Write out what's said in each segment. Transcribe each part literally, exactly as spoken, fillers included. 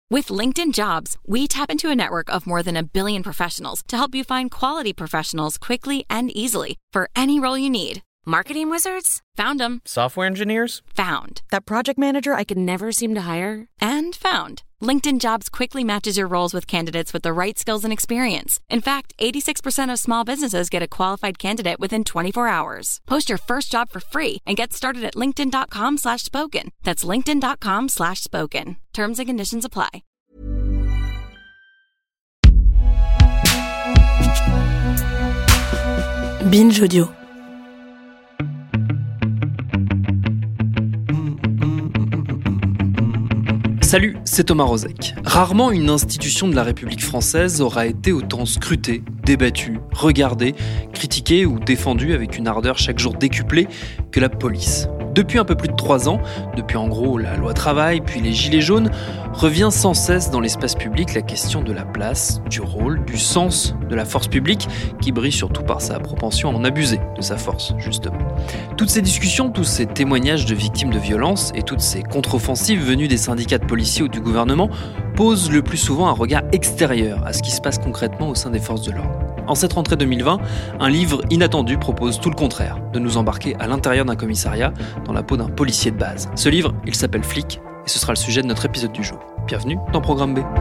With LinkedIn Jobs, we tap into a network of more than a billion professionals to help you find quality professionals quickly and easily for any role you need. Marketing wizards? Found them. Software engineers? Found. That project manager I could never seem to hire? And found. LinkedIn Jobs quickly matches your roles with candidates with the right skills and experience. In fact, eighty-six percent of small businesses get a qualified candidate within twenty-four hours. Post your first job for free and get started at linkedin.com slash spoken. That's linkedin.com slash spoken. Terms and conditions apply. Binge Audio. Salut, c'est Thomas Rozek. Rarement une institution de la République française aura été autant scrutée, débattue, regardée, critiquée ou défendue avec une ardeur chaque jour décuplée que la police. Depuis un peu plus de trois ans, depuis en gros la loi travail, puis les gilets jaunes, revient sans cesse dans l'espace public la question de la place, du rôle, du sens de la force publique, qui brille surtout par sa propension à en abuser de sa force, justement. Toutes ces discussions, tous ces témoignages de victimes de violences et toutes ces contre-offensives venues des syndicats de policiers ou du gouvernement posent le plus souvent un regard extérieur à ce qui se passe concrètement au sein des forces de l'ordre. En cette rentrée deux mille vingt, un livre inattendu propose tout le contraire, de nous embarquer à l'intérieur d'un commissariat dans la peau d'un policier de base. Ce livre, il s'appelle Flic, et ce sera le sujet de notre épisode du jour. Bienvenue dans Programme B.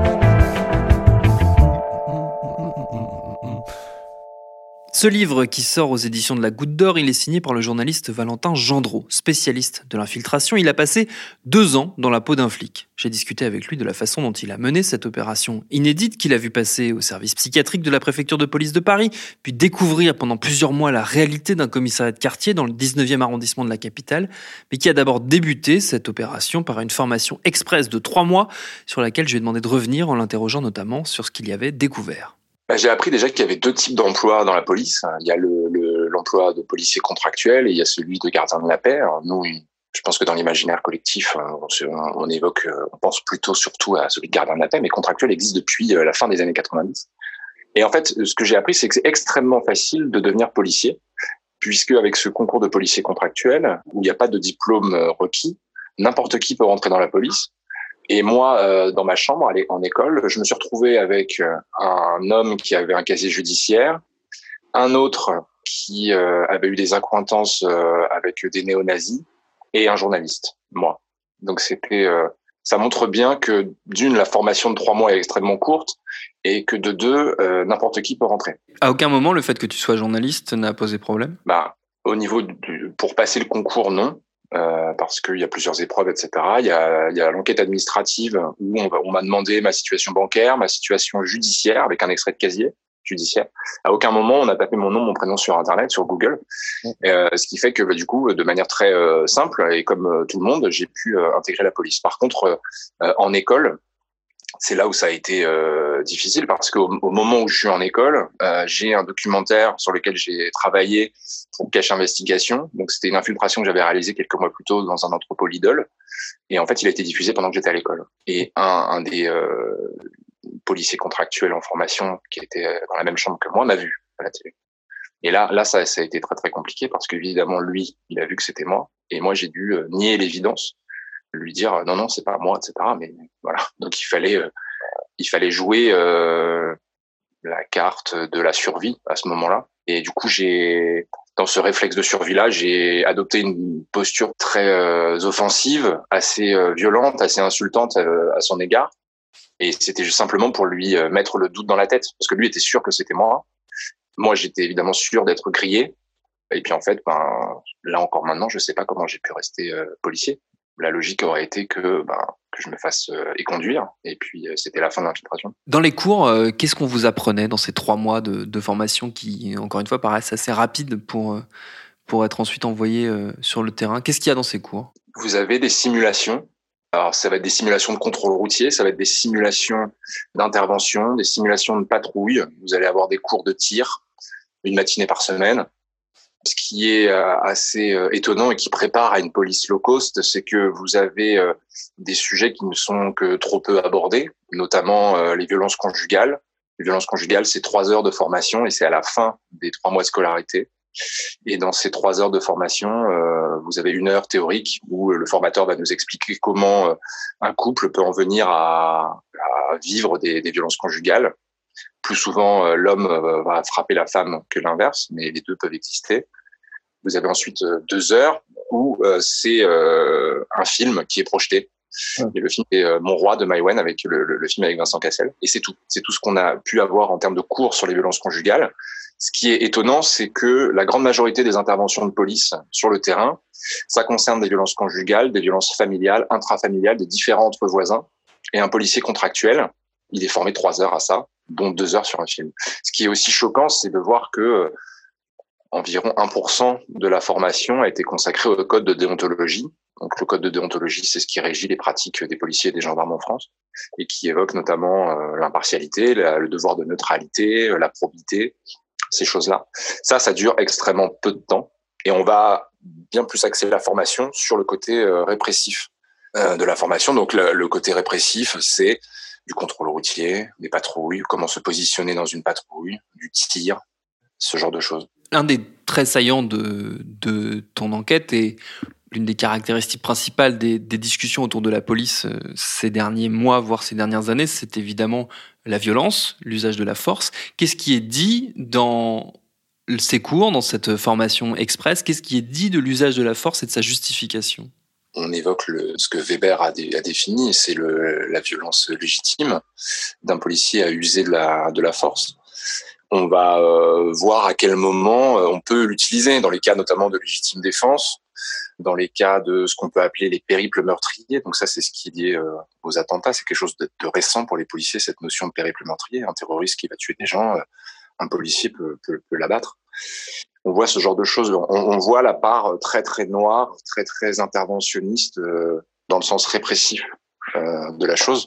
Ce livre, qui sort aux éditions de la Goutte d'Or, il est signé par le journaliste Valentin Gendreau, spécialiste de l'infiltration. Il a passé deux ans dans la peau d'un flic. J'ai discuté avec lui de la façon dont il a mené cette opération inédite qu'il a vu passer au service psychiatrique de la préfecture de police de Paris, puis découvrir pendant plusieurs mois la réalité d'un commissariat de quartier dans le dix-neuvième arrondissement de la capitale, mais qui a d'abord débuté cette opération par une formation express de trois mois sur laquelle je lui ai demandé de revenir en l'interrogeant notamment sur ce qu'il y avait découvert. J'ai appris déjà qu'il y avait deux types d'emplois dans la police. Il y a le, le, l'emploi de policier contractuel et il y a celui de gardien de la paix. Alors nous, je pense que dans l'imaginaire collectif, on, se, on évoque, on pense plutôt surtout à celui de gardien de la paix, mais contractuel existe depuis la fin des années quatre-vingt-dix. Et en fait, ce que j'ai appris, c'est que c'est extrêmement facile de devenir policier, puisque avec ce concours de policier contractuel, où il n'y a pas de diplôme requis, n'importe qui peut rentrer dans la police. Et moi, euh, dans ma chambre, en école, je me suis retrouvé avec euh, un homme qui avait un casier judiciaire, un autre qui euh, avait eu des accointances euh, avec des néo-nazis, et un journaliste, moi. Donc c'était, euh, ça montre bien que d'une, la formation de trois mois est extrêmement courte, et que de deux, euh, n'importe qui peut rentrer. À aucun moment, le fait que tu sois journaliste n'a posé problème ? Bah, au niveau du, pour passer le concours, non. Euh, parce qu'il y a plusieurs épreuves, et cetera. Il y a, il y a l'enquête administrative où on, va, on m'a demandé ma situation bancaire, ma situation judiciaire avec un extrait de casier judiciaire. À aucun moment on a tapé mon nom, mon prénom sur Internet, sur Google, euh, ce qui fait que bah, du coup, de manière très euh, simple et comme euh, tout le monde, j'ai pu euh, intégrer la police. Par contre, euh, en école, c'est là où ça a été euh, difficile parce qu'au au moment où je suis en école, euh, j'ai un documentaire sur lequel j'ai travaillé pour Cache Investigation. Donc c'était une infiltration que j'avais réalisée quelques mois plus tôt dans un entrepôt Lidl. Et en fait, il a été diffusé pendant que j'étais à l'école. Et un, un des euh, policiers contractuels en formation qui était dans la même chambre que moi m'a vu à la télé. Et là, là, ça, ça a été très très compliqué parce qu'évidemment lui, il a vu que c'était moi, et moi j'ai dû euh, nier l'évidence. Lui dire non non c'est pas moi, et cetera. Mais voilà, donc il fallait euh, il fallait jouer euh, la carte de la survie à ce moment-là. Et du coup j'ai dans ce réflexe de survie-là, j'ai adopté une posture très euh, offensive, assez euh, violente, assez insultante euh, à son égard. Et c'était juste simplement pour lui euh, mettre le doute dans la tête, parce que lui était sûr que c'était moi. Moi j'étais évidemment sûr d'être grillé. Et puis en fait, ben là encore maintenant, je sais pas comment j'ai pu rester euh, policier. La logique aurait été que, ben, que je me fasse euh, éconduire, et puis euh, c'était la fin de l'infiltration. Dans les cours, euh, qu'est-ce qu'on vous apprenait dans ces trois mois de, de formation qui, encore une fois, paraissent assez rapides pour, euh, pour être ensuite envoyés euh, sur le terrain ? Qu'est-ce qu'il y a dans ces cours ? Vous avez des simulations. Alors, ça va être des simulations de contrôle routier, ça va être des simulations d'intervention, des simulations de patrouille. Vous allez avoir des cours de tir, une matinée par semaine. Ce qui est assez étonnant et qui prépare à une police low cost, c'est que vous avez des sujets qui ne sont que trop peu abordés, notamment les violences conjugales. Les violences conjugales, c'est trois heures de formation et c'est à la fin des trois mois de scolarité. Et dans ces trois heures de formation, euh, vous avez une heure théorique où le formateur va nous expliquer comment euh, un couple peut en venir à, à vivre des, des violences conjugales. Plus souvent, euh, l'homme euh, va frapper la femme que l'inverse, mais les deux peuvent exister. Vous avez ensuite euh, deux heures où euh, c'est euh, un film qui est projeté. Et le film est euh, Mon Roi de Maïwenn, avec le, le, le film avec Vincent Cassel. Et c'est tout. C'est tout ce qu'on a pu avoir en termes de cours sur les violences conjugales. Ce qui est étonnant, c'est que la grande majorité des interventions de police sur le terrain, ça concerne des violences conjugales, des violences familiales, intrafamiliales, des différends entre voisins. Et un policier contractuel, il est formé trois heures à ça, dont deux heures sur un film. Ce qui est aussi choquant, c'est de voir que euh, environ un pour cent de la formation a été consacrée au code de déontologie. Donc, le code de déontologie, c'est ce qui régit les pratiques des policiers et des gendarmes en France et qui évoque notamment euh, l'impartialité, la, le devoir de neutralité, euh, la probité, ces choses-là. Ça, ça dure extrêmement peu de temps et on va bien plus axer la formation sur le côté euh, répressif euh, de la formation. Donc, le, le côté répressif, c'est du contrôle routier, des patrouilles, comment se positionner dans une patrouille, du tir, ce genre de choses. Un des traits saillants de, de ton enquête est l'une des caractéristiques principales des, des discussions autour de la police euh, ces derniers mois, voire ces dernières années, c'est évidemment la violence, l'usage de la force. Qu'est-ce qui est dit dans ces cours, dans cette formation express? Qu'est-ce qui est dit de l'usage de la force et de sa justification? On évoque le, ce que Weber a, dé, a défini, c'est le, la violence légitime d'un policier à user de la, de la force. On va euh, voir à quel moment euh, on peut l'utiliser, dans les cas notamment de légitime défense, dans les cas de ce qu'on peut appeler les périples meurtriers. Donc ça, c'est ce qui est lié euh, aux attentats. C'est quelque chose de, de récent pour les policiers, cette notion de périple meurtrier. Un terroriste qui va tuer des gens, euh, un policier peut, peut, peut l'abattre. On voit ce genre de choses. On, on voit la part très, très noire, très, très interventionniste euh, dans le sens répressif euh, de la chose.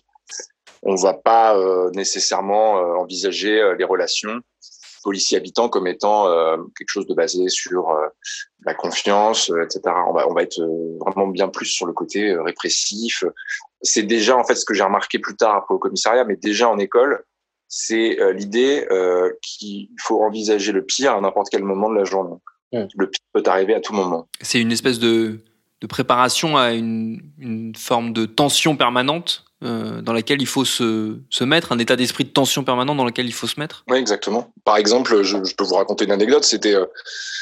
On va pas euh, nécessairement euh, envisager euh, les relations policiers-habitants comme étant euh, quelque chose de basé sur euh, la confiance, euh, et cetera. On va, on va être euh, vraiment bien plus sur le côté euh, répressif. C'est déjà, en fait, ce que j'ai remarqué plus tard après au commissariat, mais déjà en école, c'est euh, l'idée euh, qu'il faut envisager le pire à n'importe quel moment de la journée. Mmh. Le pire peut arriver à tout moment. C'est une espèce de, de préparation à une, une forme de tension permanente Euh, dans laquelle il faut se, se mettre, un état d'esprit de tension permanent dans lequel il faut se mettre? Oui, exactement. Par exemple, je, je peux vous raconter une anecdote, c'était euh,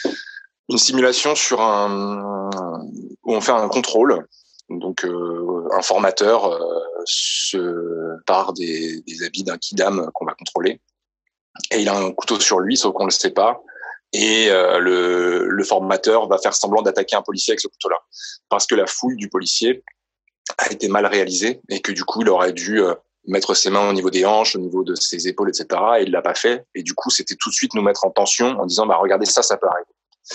une simulation sur un, où on fait un contrôle. Donc, euh, un formateur euh, se part des, des habits d'un kidam qu'on va contrôler. Et il a un couteau sur lui, sauf qu'on ne le sait pas. Et euh, le, le formateur va faire semblant d'attaquer un policier avec ce couteau-là. Parce que la fouille du policier a été mal réalisé et que du coup il aurait dû euh, mettre ses mains au niveau des hanches, au niveau de ses épaules, et cetera. Et il l'a pas fait. Et du coup, c'était tout de suite nous mettre en tension en disant bah regardez ça, ça peut arriver.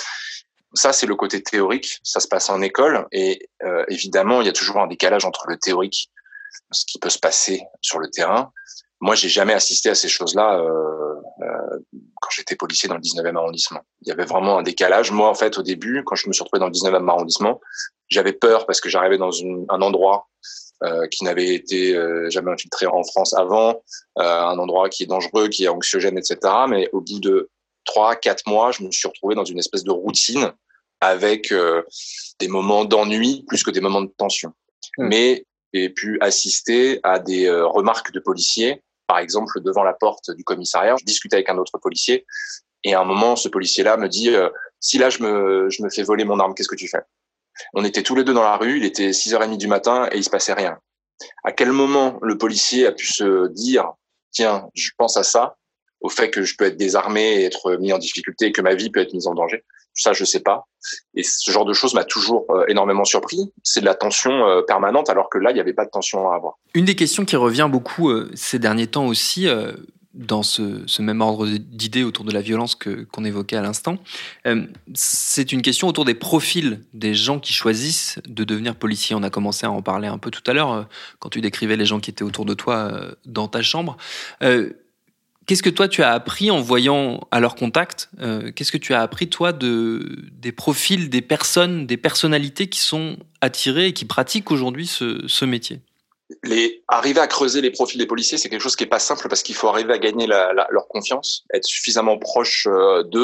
Ça, c'est le côté théorique. Ça se passe en école et euh, évidemment, il y a toujours un décalage entre le théorique, ce qui peut se passer sur le terrain. Moi, j'ai jamais assisté à ces choses-là euh, euh, quand j'étais policier dans le dix-neuvième arrondissement. Il y avait vraiment un décalage. Moi, en fait, au début, quand je me suis retrouvé dans le dix-neuvième arrondissement, j'avais peur parce que j'arrivais dans une, un endroit euh, qui n'avait été euh, jamais infiltré en France avant, euh, un endroit qui est dangereux, qui est anxiogène, et cetera. Mais au bout de trois, quatre mois, je me suis retrouvé dans une espèce de routine avec euh, des moments d'ennui plus que des moments de tension. Mmh. Mais j'ai pu assister à des euh, remarques de policiers. Par exemple, devant la porte du commissariat, je discutais avec un autre policier et à un moment, ce policier-là me dit euh, « Si là, je me, je me fais voler mon arme, qu'est-ce que tu fais ?» On était tous les deux dans la rue, il était six heures trente du matin et il se passait rien. À quel moment le policier a pu se dire « Tiens, je pense à ça, au fait que je peux être désarmé et être mis en difficulté et que ma vie peut être mise en danger ?» Ça, je sais pas. Et ce genre de choses m'a toujours euh, énormément surpris. C'est de la tension euh, permanente, alors que là, il n'y avait pas de tension à avoir. Une des questions qui revient beaucoup euh, ces derniers temps aussi, euh, dans ce, ce même ordre d'idées autour de la violence que, qu'on évoquait à l'instant, euh, c'est une question autour des profils des gens qui choisissent de devenir policiers. On a commencé à en parler un peu tout à l'heure, euh, quand tu décrivais les gens qui étaient autour de toi euh, dans ta chambre. Euh, Qu'est-ce que toi tu as appris en voyant à leur contact euh, Qu'est-ce que tu as appris toi de des profils, des personnes, des personnalités qui sont attirées et qui pratiquent aujourd'hui ce, ce métier? Les arriver à creuser les profils des policiers, c'est quelque chose qui est pas simple parce qu'il faut arriver à gagner la, la, leur confiance, être suffisamment proche euh, d'eux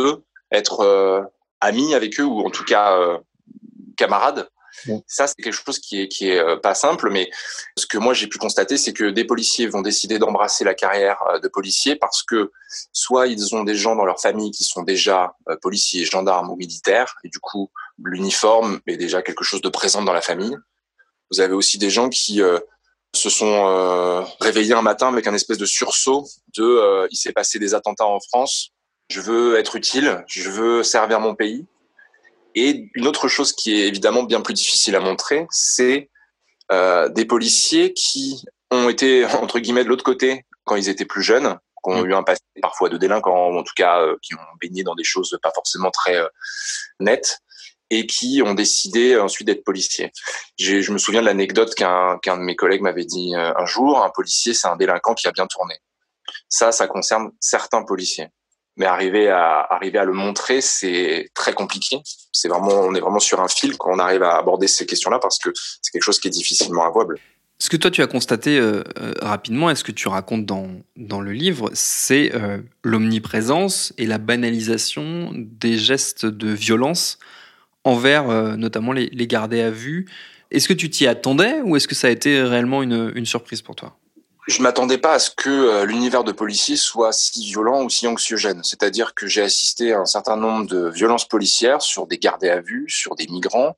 être euh, ami avec eux ou en tout cas euh, camarade. Bon. Ça, c'est quelque chose qui est qui est euh, pas simple, mais ce que moi j'ai pu constater, c'est que des policiers vont décider d'embrasser la carrière euh, de policier parce que soit ils ont des gens dans leur famille qui sont déjà euh, policiers, gendarmes ou militaires, et du coup l'uniforme est déjà quelque chose de présent dans la famille. Vous avez aussi des gens qui euh, se sont euh, réveillés un matin avec un espèce de sursaut de euh, il s'est passé des attentats en France, je veux être utile, je veux servir mon pays. Et une autre chose qui est évidemment bien plus difficile à montrer, c'est euh, des policiers qui ont été, entre guillemets, de l'autre côté quand ils étaient plus jeunes, qui ont mmh. eu un passé parfois de délinquants, ou en tout cas euh, qui ont baigné dans des choses pas forcément très euh, nettes, et qui ont décidé ensuite d'être policiers. J'ai, je me souviens de l'anecdote qu'un, qu'un de mes collègues m'avait dit euh, un jour, un policier, c'est un délinquant qui a bien tourné. Ça, ça concerne certains policiers. Mais arriver à arriver à le montrer, c'est très compliqué. C'est vraiment, on est vraiment sur un fil quand on arrive à aborder ces questions-là parce que c'est quelque chose qui est difficilement avouable. Ce que toi tu as constaté euh, euh, rapidement, et ce que tu racontes dans dans le livre, c'est euh, l'omniprésence et la banalisation des gestes de violence envers euh, notamment les, les gardés à vue. Est-ce que tu t'y attendais ou est-ce que ça a été réellement une une surprise pour toi ? Je m'attendais pas à ce que euh, l'univers de policiers soit si violent ou si anxiogène. C'est-à-dire que j'ai assisté à un certain nombre de violences policières sur des gardés à vue, sur des migrants.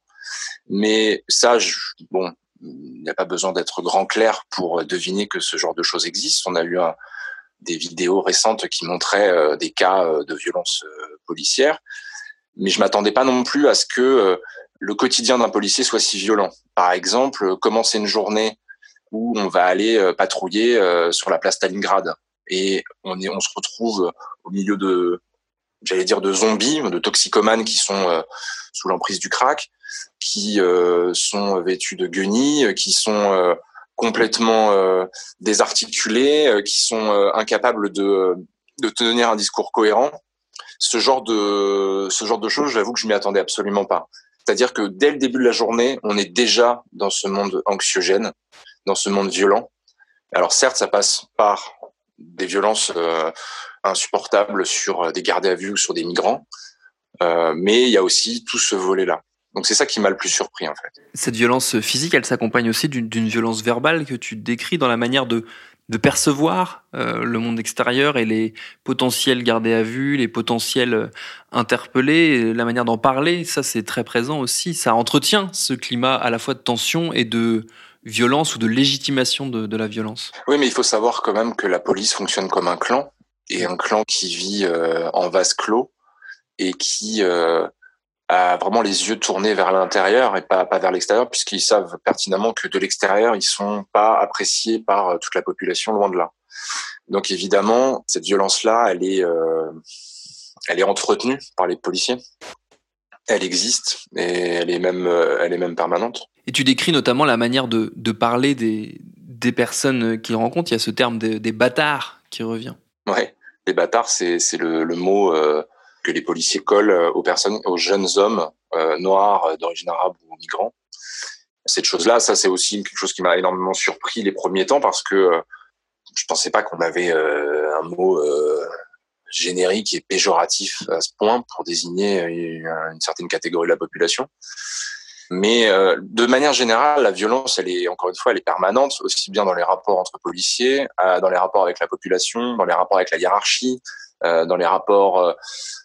Mais ça, je, bon, il n'y a pas besoin d'être grand clerc pour deviner que ce genre de choses existe. On a eu un, des vidéos récentes qui montraient euh, des cas euh, de violences euh, policières. Mais je m'attendais pas non plus à ce que euh, le quotidien d'un policier soit si violent. Par exemple, commencer une journée où on va aller euh, patrouiller euh, sur la place Stalingrad et on est, on se retrouve au milieu de, j'allais dire de zombies, de toxicomanes qui sont euh, sous l'emprise du crack, qui euh, sont vêtus de guenilles, qui sont euh, complètement euh, désarticulés, euh, qui sont euh, incapables de de tenir un discours cohérent. Ce genre de ce genre de choses, j'avoue que je m'y attendais absolument pas. C'est-à-dire que dès le début de la journée, on est déjà dans ce monde anxiogène, dans ce monde violent. Alors certes, ça passe par des violences euh, insupportables sur des gardés à vue ou sur des migrants, euh, mais il y a aussi tout ce volet-là. Donc c'est ça qui m'a le plus surpris en fait. Cette violence physique, elle s'accompagne aussi d'une, d'une violence verbale que tu décris dans la manière de, de percevoir euh, le monde extérieur et les potentiels gardés à vue, les potentiels interpellés, la manière d'en parler, ça c'est très présent aussi. Ça entretient ce climat à la fois de tension et de violence ou de légitimation de, de la violence. Oui, mais il faut savoir quand même que la police fonctionne comme un clan, et un clan qui vit euh, en vase clos et qui euh, a vraiment les yeux tournés vers l'intérieur et pas, pas vers l'extérieur, puisqu'ils savent pertinemment que de l'extérieur, ils sont pas appréciés par toute la population, loin de là. Donc évidemment, cette violence-là, elle est, euh, elle est entretenue par les policiers. Elle existe et elle est même, elle est même permanente. Et tu décris notamment la manière de, de parler des, des personnes qu'ils rencontrent. Il y a ce terme de, des bâtards qui revient. Ouais, les bâtards, c'est, c'est le, le mot euh, que les policiers collent aux personnes, aux jeunes hommes euh, noirs d'origine arabe ou migrants. Cette chose-là, ça c'est aussi quelque chose qui m'a énormément surpris les premiers temps parce que euh, je pensais pas qu'on avait euh, un mot euh, générique et péjoratif à ce point pour désigner une, une certaine catégorie de la population. Mais euh, de manière générale, la violence, elle est encore une fois, elle est permanente, aussi bien dans les rapports entre policiers, euh, dans les rapports avec la population, dans les rapports avec la hiérarchie, euh, dans les rapports euh,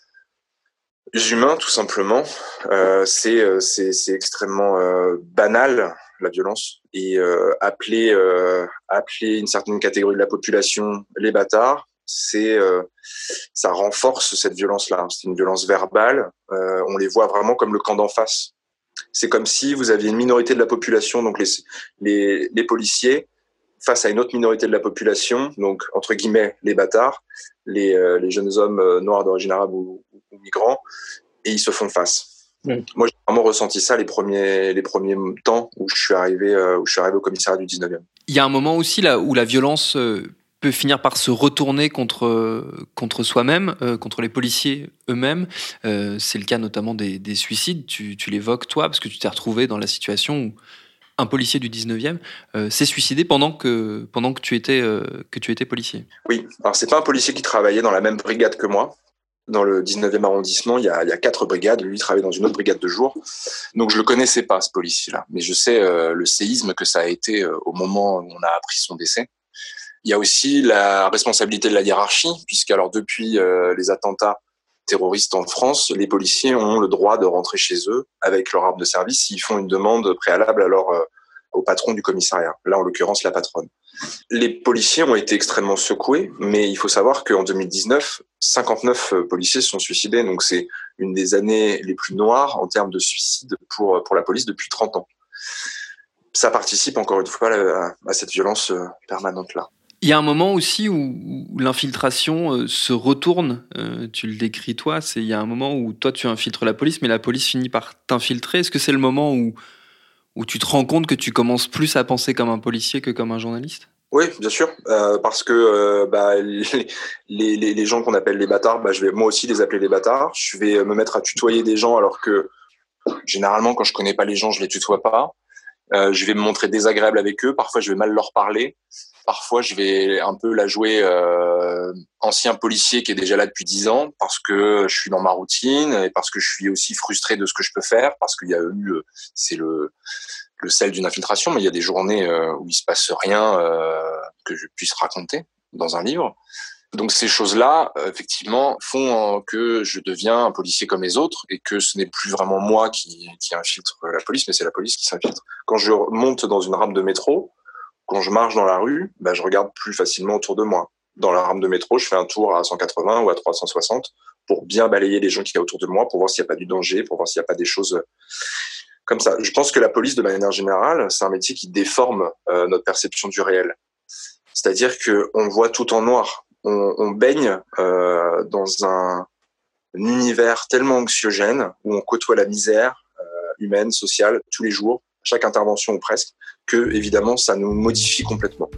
humains, tout simplement. Euh, c'est, c'est, c'est extrêmement euh, banal, la violence, et euh, appeler, euh, appeler une certaine catégorie de la population les bâtards, c'est, euh, ça renforce cette violence-là. C'est une violence verbale. Euh, on les voit vraiment comme le camp d'en face. C'est comme si vous aviez une minorité de la population, donc les, les, les policiers, face à une autre minorité de la population, donc entre guillemets les bâtards, les, euh, les jeunes hommes euh, noirs d'origine arabe ou, ou migrants, et ils se font face. Mmh. Moi, j'ai vraiment ressenti ça les premiers, les premiers temps où je suis arrivé, euh, où je suis arrivé au commissariat du dix-neuvième. Il y a un moment aussi là où la violence euh, peut finir par se retourner contre, contre soi-même, euh, contre les policiers eux-mêmes. Euh, c'est le cas notamment des, des suicides. Tu, tu l'évoques, toi, parce que tu t'es retrouvé dans la situation où un policier du dix-neuvième euh, s'est suicidé pendant que, pendant que, tu étais, euh, que tu étais policier. Oui, alors c'est pas un policier qui travaillait dans la même brigade que moi. Dans le dix-neuvième arrondissement, il y a, il y a quatre brigades. Lui, il travaille dans une autre brigade de jour. Donc, je le connaissais pas, ce policier-là. Mais je sais euh, le séisme que ça a été euh, au moment où on a appris son décès. Il y a aussi la responsabilité de la hiérarchie, puisque alors depuis euh, les attentats terroristes en France, les policiers ont le droit de rentrer chez eux avec leur arme de service s'ils font une demande préalable à leur, euh, au patron du commissariat. Là, en l'occurrence, la patronne. Les policiers ont été extrêmement secoués, mais il faut savoir qu'en deux mille dix-neuf, cinquante-neuf policiers se sont suicidés. Donc, c'est une des années les plus noires en termes de suicides pour, pour la police depuis trente ans. Ça participe encore une fois à, à cette violence permanente-là. Il y a un moment aussi où, où l'infiltration euh, se retourne, euh, tu le décris toi, c'est, il y a un moment où toi tu infiltres la police, mais la police finit par t'infiltrer. Est-ce que c'est le moment où, où tu te rends compte que tu commences plus à penser comme un policier que comme un journaliste ? Oui, bien sûr, euh, parce que euh, bah, les, les, les gens qu'on appelle les bâtards, bah, je vais moi aussi les appeler les bâtards. Je vais me mettre à tutoyer des gens alors que généralement quand je connais pas les gens, je les tutoie pas. Euh, je vais me montrer désagréable avec eux. Parfois, je vais mal leur parler. Parfois, je vais un peu la jouer euh, ancien policier qui est déjà là depuis dix ans parce que je suis dans ma routine et parce que je suis aussi frustré de ce que je peux faire parce qu'il y a eu, c'est le le sel d'une infiltration, mais il y a des journées euh, où il se passe rien euh, que je puisse raconter dans un livre. Donc ces choses-là, euh, effectivement, font euh, que je deviens un policier comme les autres et que ce n'est plus vraiment moi qui, qui infiltre la police, mais c'est la police qui s'infiltre. Quand je monte dans une rame de métro, quand je marche dans la rue, bah, je regarde plus facilement autour de moi. Dans la rame de métro, je fais un tour à cent quatre-vingts ou à trois cent soixante pour bien balayer les gens qui y a autour de moi, pour voir s'il n'y a pas du danger, pour voir s'il n'y a pas des choses comme ça. Je pense que la police, de manière générale, c'est un métier qui déforme euh, notre perception du réel. C'est-à-dire qu'on voit tout en noir. On, on baigne euh, dans un, un univers tellement anxiogène où on côtoie la misère euh, humaine, sociale, tous les jours, chaque intervention ou presque, que évidemment ça nous modifie complètement.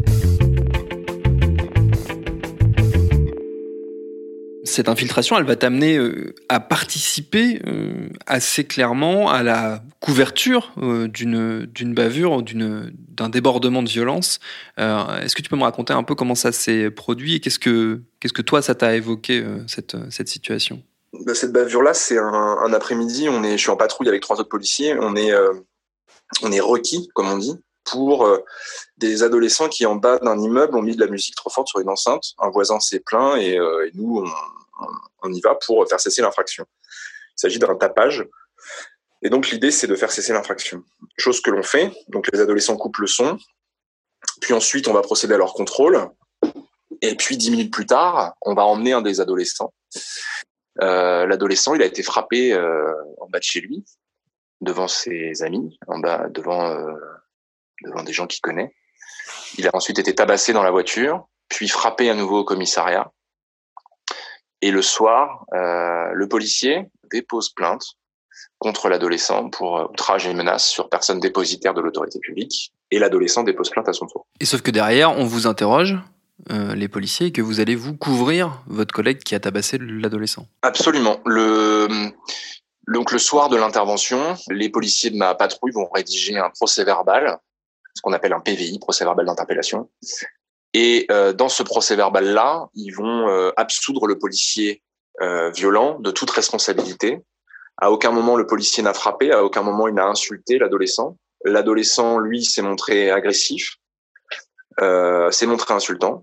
Cette infiltration, elle va t'amener euh, à participer euh, assez clairement à la couverture euh, d'une, d'une bavure, d'une, d'un débordement de violence. Euh, est-ce que tu peux me raconter un peu comment ça s'est produit et qu'est-ce que, qu'est-ce que toi, ça t'a évoqué, euh, cette, cette situation ? Cette bavure-là, c'est un, un après-midi, on est, je suis en patrouille avec trois autres policiers, on est, euh, on est requis, comme on dit, pour euh, des adolescents qui, en bas d'un immeuble, ont mis de la musique trop forte sur une enceinte. Un voisin s'est plaint et, euh, et nous, on on y va pour faire cesser l'infraction. Il s'agit d'un tapage. Et donc, l'idée, c'est de faire cesser l'infraction. Chose que l'on fait. Donc, les adolescents coupent le son. Puis ensuite, on va procéder à leur contrôle. Et puis, dix minutes plus tard, on va emmener un des adolescents. Euh, l'adolescent, il a été frappé euh, en bas de chez lui, devant ses amis, en bas, devant, euh, devant des gens qu'il connaît. Il a ensuite été tabassé dans la voiture, puis frappé à nouveau au commissariat. Et le soir, euh, le policier dépose plainte contre l'adolescent pour outrage et menace sur personne dépositaire de l'autorité publique. Et l'adolescent dépose plainte à son tour. Et sauf que derrière, on vous interroge, euh, les policiers, et que vous allez vous couvrir votre collègue qui a tabassé l'adolescent. Absolument. Le, donc le soir de l'intervention, les policiers de ma patrouille vont rédiger un procès-verbal, ce qu'on appelle un P V I, procès-verbal d'interpellation. Et euh, dans ce procès-verbal-là, ils vont euh, absoudre le policier euh, violent de toute responsabilité. À aucun moment le policier n'a frappé, à aucun moment il n'a insulté l'adolescent. L'adolescent, lui, s'est montré agressif, euh, s'est montré insultant.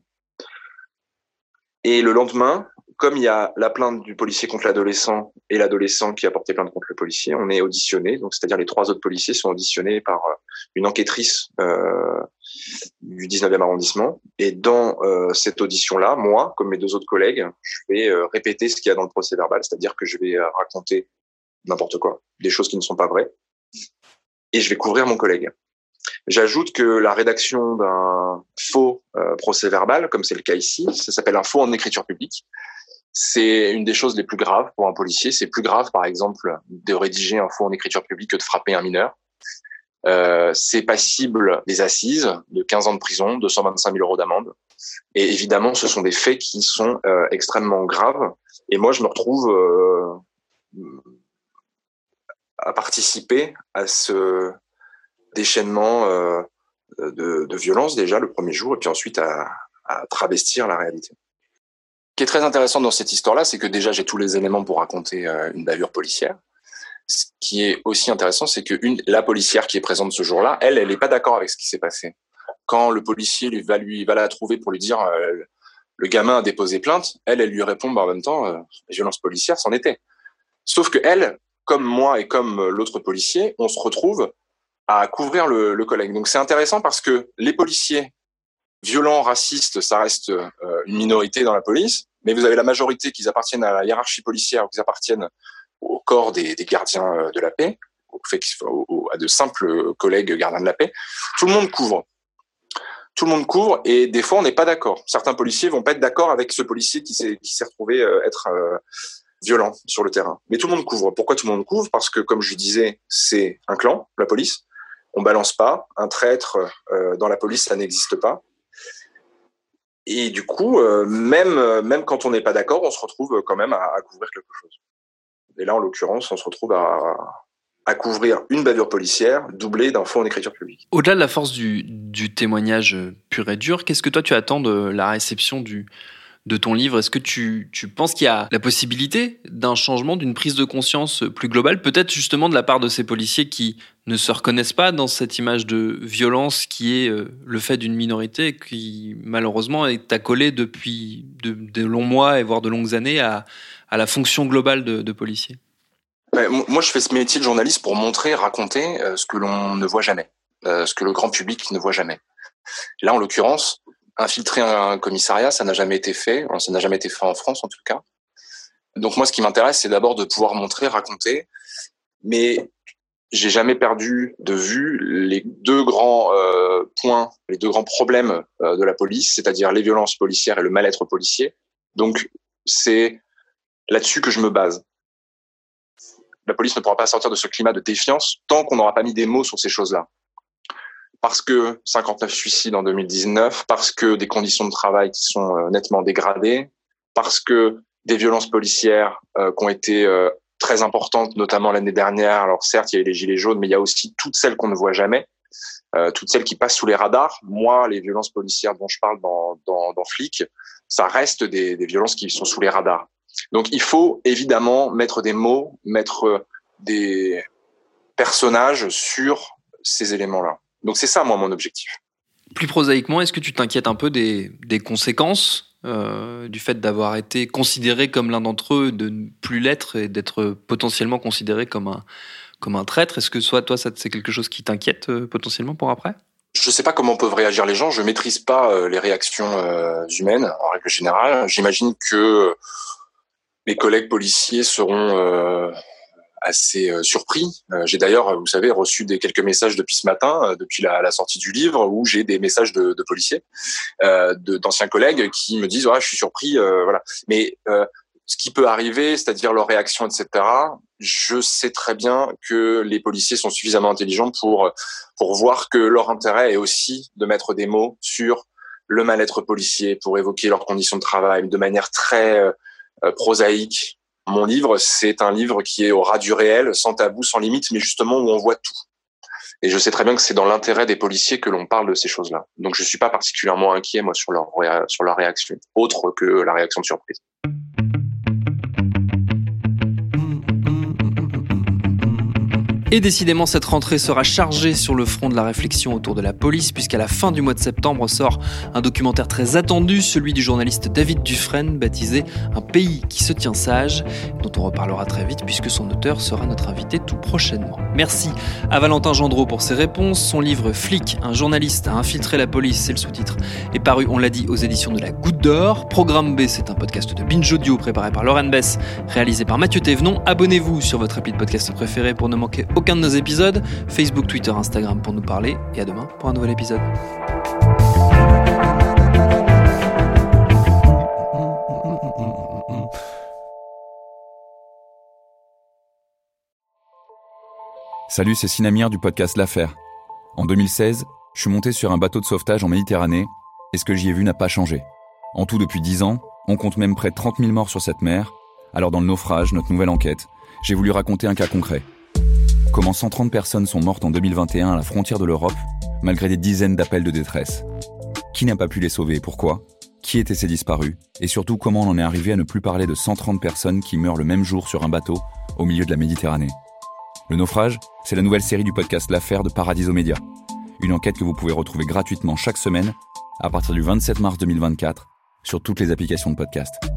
Et le lendemain, comme il y a la plainte du policier contre l'adolescent et l'adolescent qui a porté plainte contre le policier, on est auditionné. Donc, c'est-à-dire les trois autres policiers sont auditionnés par une enquêtrice euh, du dix-neuvième arrondissement. Et dans euh, cette audition-là, moi, comme mes deux autres collègues, je vais euh, répéter ce qu'il y a dans le procès-verbal, c'est-à-dire que je vais euh, raconter n'importe quoi, des choses qui ne sont pas vraies, et je vais couvrir mon collègue. J'ajoute que la rédaction d'un faux euh, procès-verbal, comme c'est le cas ici, ça s'appelle un faux en écriture publique. C'est une des choses les plus graves pour un policier. C'est plus grave, par exemple, de rédiger un faux en écriture publique que de frapper un mineur. Euh, c'est passible des assises de quinze ans de prison, deux cent vingt-cinq mille euros d'amende. Et évidemment, ce sont des faits qui sont euh, extrêmement graves. Et moi, je me retrouve euh, à participer à ce déchaînement euh, de, de violence déjà le premier jour, et puis ensuite à, à travestir la réalité. qui est très intéressant dans cette histoire-là, c'est que déjà, j'ai tous les éléments pour raconter euh, une bavure policière. Ce qui est aussi intéressant, c'est que une, la policière qui est présente ce jour-là, elle, elle n'est pas d'accord avec ce qui s'est passé. Quand le policier lui va, lui, va la trouver pour lui dire euh, le gamin a déposé plainte, elle, elle lui répond bah, en même temps, euh, les violences policières, c'en était. Sauf que elle, comme moi et comme l'autre policier, on se retrouve à couvrir le, le collègue. Donc c'est intéressant parce que les policiers violents, racistes, ça reste euh, une minorité dans la police, mais vous avez la majorité qui appartiennent à la hiérarchie policière ou qui appartiennent au corps des, des gardiens de la paix, au fait, au, au, à de simples collègues gardiens de la paix. Tout le monde couvre. Tout le monde couvre et des fois on n'est pas d'accord. Certains policiers vont pas être d'accord avec ce policier qui s'est, qui s'est retrouvé euh, être euh, violent sur le terrain. Mais tout le monde couvre. Pourquoi tout le monde couvre ? Parce que, comme je disais, c'est un clan, la police. On balance pas. Un traître euh, dans la police, ça n'existe pas. Et du coup, euh, même, même quand on n'est pas d'accord, on se retrouve quand même à, à couvrir quelque chose. Et là, en l'occurrence, on se retrouve à, à couvrir une bavure policière doublée d'un faux en écriture publique. Au-delà de la force du, du témoignage pur et dur, qu'est-ce que toi tu attends de la réception du, de ton livre ? Est-ce que tu, tu penses qu'il y a la possibilité d'un changement, d'une prise de conscience plus globale, peut-être justement de la part de ces policiers qui ne se reconnaissent pas dans cette image de violence qui est le fait d'une minorité qui malheureusement est accolée depuis de, de longs mois et voire de longues années à, à la fonction globale de, de policier ? Ouais, moi, je fais ce métier de journaliste pour montrer, raconter euh, ce que l'on ne voit jamais, euh, ce que le grand public ne voit jamais. Là, en l'occurrence, infiltrer un commissariat, ça n'a jamais été fait, ça n'a jamais été fait en France en tout cas. Donc moi, ce qui m'intéresse, c'est d'abord de pouvoir montrer, raconter, mais j'ai jamais perdu de vue les deux grands euh, points, les deux grands problèmes euh, de la police, c'est-à-dire les violences policières et le mal-être policier. Donc c'est là-dessus que je me base. La police ne pourra pas sortir de ce climat de défiance tant qu'on n'aura pas mis des mots sur ces choses-là. Parce que cinquante-neuf suicides en deux mille dix-neuf, parce que des conditions de travail qui sont nettement dégradées, parce que des violences policières euh, qui ont été euh, très importantes, notamment l'année dernière. Alors certes, il y a eu les gilets jaunes, mais il y a aussi toutes celles qu'on ne voit jamais, euh, toutes celles qui passent sous les radars. Moi, les violences policières dont je parle dans, dans, dans Flic, ça reste des, des violences qui sont sous les radars. Donc il faut évidemment mettre des mots, mettre des personnages sur ces éléments-là. Donc c'est ça, moi, mon objectif. Plus prosaïquement, est-ce que tu t'inquiètes un peu des, des conséquences euh, du fait d'avoir été considéré comme l'un d'entre eux, de ne plus l'être et d'être potentiellement considéré comme un, comme un traître ? Est-ce que soit toi, ça, c'est quelque chose qui t'inquiète euh, potentiellement pour après ? Je ne sais pas comment peuvent réagir les gens. Je ne maîtrise pas euh, les réactions euh, humaines, en règle générale. J'imagine que mes collègues policiers seront euh, assez euh, surpris. Euh, j'ai d'ailleurs, vous savez, reçu des quelques messages depuis ce matin, euh, depuis la, la sortie du livre, où j'ai des messages de, de policiers, euh, de, d'anciens collègues qui me disent ouais, je suis surpris, euh, voilà. Mais euh, ce qui peut arriver, c'est-à-dire leur réaction, et cetera. Je sais très bien que les policiers sont suffisamment intelligents pour pour voir que leur intérêt est aussi de mettre des mots sur le mal-être policier, pour évoquer leurs conditions de travail de manière très euh, Euh, prosaïque. Mon livre, c'est un livre qui est au ras du réel, sans tabou, sans limite, mais justement où on voit tout. Et je sais très bien que c'est dans l'intérêt des policiers que l'on parle de ces choses-là. Donc je suis pas particulièrement inquiet, moi, sur leur, ré- sur leur réaction, autre que la réaction de surprise. Et décidément, cette rentrée sera chargée sur le front de la réflexion autour de la police, puisqu'à la fin du mois de septembre sort un documentaire très attendu, celui du journaliste David Dufresne, baptisé « Un pays qui se tient sage », dont on reparlera très vite, puisque son auteur sera notre invité tout prochainement. Merci à Valentin Gendreau pour ses réponses. Son livre « Flic, un journaliste a infiltré la police », c'est le sous-titre, est paru, on l'a dit, aux éditions de la Goutte d'Or. Programme B, c'est un podcast de Binge Audio préparé par Lauren Bess, réalisé par Mathieu Thévenon. Abonnez-vous sur votre appli de podcast préféré pour ne manquer aucun de nos épisodes, Facebook, Twitter, Instagram pour nous parler, et à demain pour un nouvel épisode. Salut, c'est Sinamir du podcast L'Affaire. En deux mille seize, je suis monté sur un bateau de sauvetage en Méditerranée, et ce que j'y ai vu n'a pas changé. En tout, depuis dix ans, on compte même près de trente mille morts sur cette mer. Alors dans le naufrage, notre nouvelle enquête, j'ai voulu raconter un cas concret. Comment cent trente personnes sont mortes en deux mille vingt et un à la frontière de l'Europe, malgré des dizaines d'appels de détresse. Qui n'a pas pu les sauver et pourquoi ? Qui étaient ces disparus? Et surtout, comment on en est arrivé à ne plus parler de cent trente personnes qui meurent le même jour sur un bateau au milieu de la Méditerranée? Le naufrage, c'est la nouvelle série du podcast L'Affaire de Paradiso Média. Une enquête que vous pouvez retrouver gratuitement chaque semaine à partir du vingt-sept mars deux mille vingt-quatre sur toutes les applications de podcast.